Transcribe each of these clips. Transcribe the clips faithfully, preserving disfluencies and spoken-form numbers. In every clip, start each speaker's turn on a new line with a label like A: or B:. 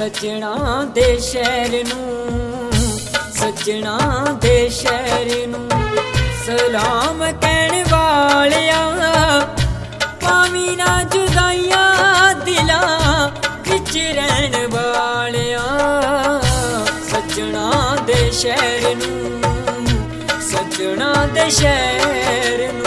A: सजना दे शहर नू सजना दे शहर नू सलाम कहण वालिया पावी ना जुदाइयां दिलां विच रहण वालिया सजना दे शहर नू सजना दे शहर नू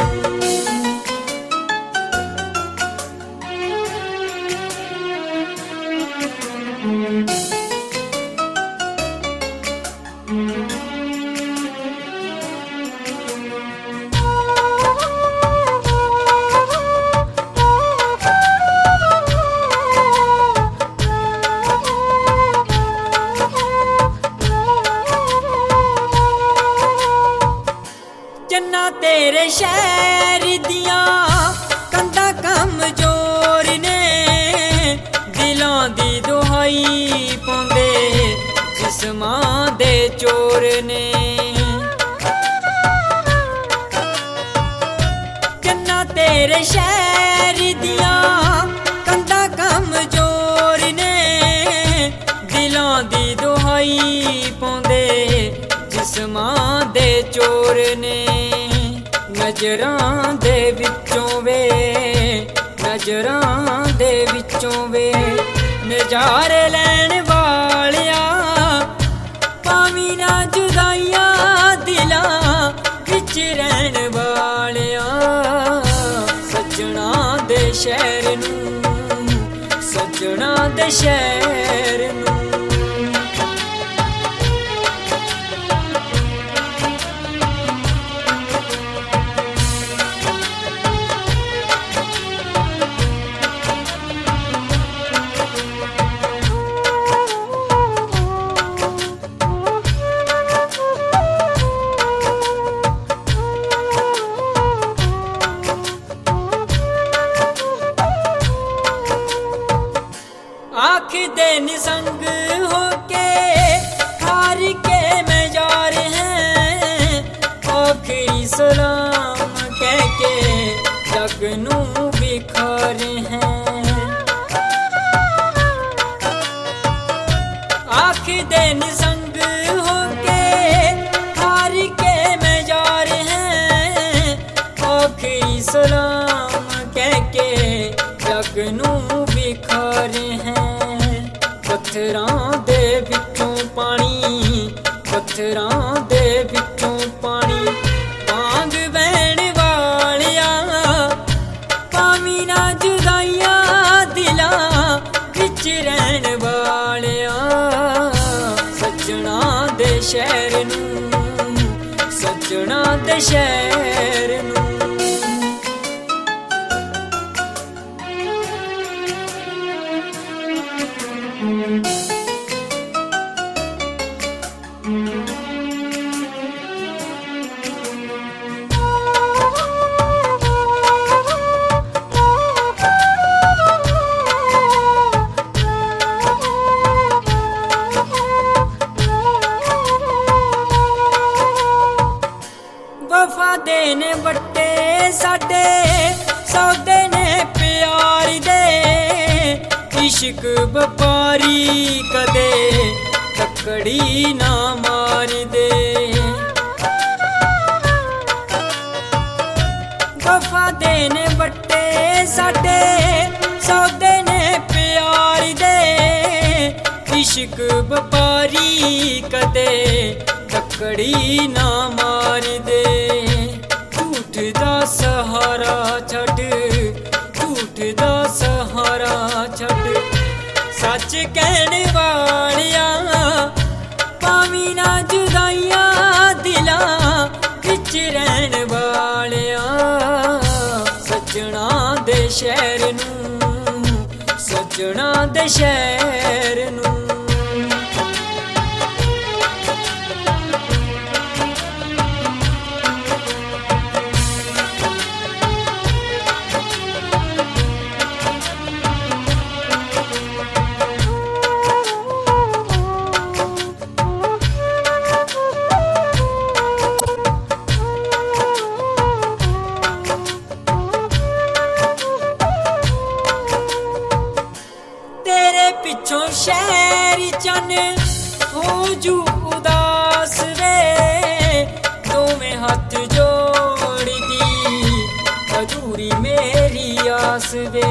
A: चन्ना तेरे शहर दिया कंधा कमजोर ने दिलों दी दुहाई पाउंदे जिस्मां दे चोर ने चन्ना तेरे शहर दिया कंधा कमजोर ने दिलों दी दुहाई पाउंदे जिस्मां दे चोर ने नजरां दे विचों वे नजरां दे विचों वे नजारे लैण वालिया पावी ना जुदाइयां दिलां विच रहण वालिया सजना दे शहर नू सजना दे शहर नू आँख दे निसंग होके हार के मैं जा रहे हैं आखिरी सलाम कह के जग नू बिखारे हैं आँख दे निसंग होके हार के मैं जा रहे हैं आखिरी सलाम कह के जग नू बिखारे हैं पत्थरां दे विचों पानी पत्थरां दे विचों पानी वांग बहण वालिया पावी ना जुदाइयां दिलां विच रहण वालिया सजना दे शहर नू सजना दे शहर नू वफा देने बट्टे साडे सौदे ने प्यार दे इश्क व्यापारी कदे तकड़ी ना मार दे वफा देने बट्टे साडे सौदे ने प्यार दे इश्क व्यापारी कदे तकड़ी ना मार दे झूठ दा सहारा छड़ झूठ दा सहारा छड़ सच कहने वालिया पावी ना जुदाइयां दिलां विच रहण वालिया सजना दे शहर नू सजना दे शहर नू पिछों शहर चन हो जू उदास वे दोवें हाथ जोड़ दी अधूरी मेरी आस वे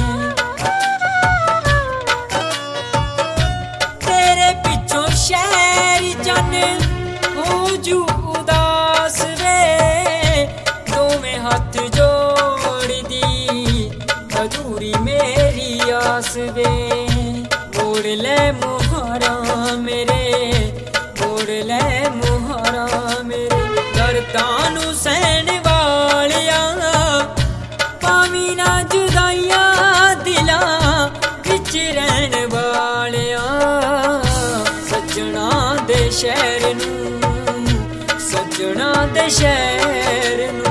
A: तेरे पिछों शहर चन हो जू उदास वे दोवें हाथ जोड़ दी अधूरी मेरी आस वे मोड़ ले मुहारा मेरे मोड़ ले मुहारा मेरे दर्दां सहन वालिया पावी ना जुदाइयां दिलां विच रहन वालिया सजना दे शहर नूं सजना दे शहर नूं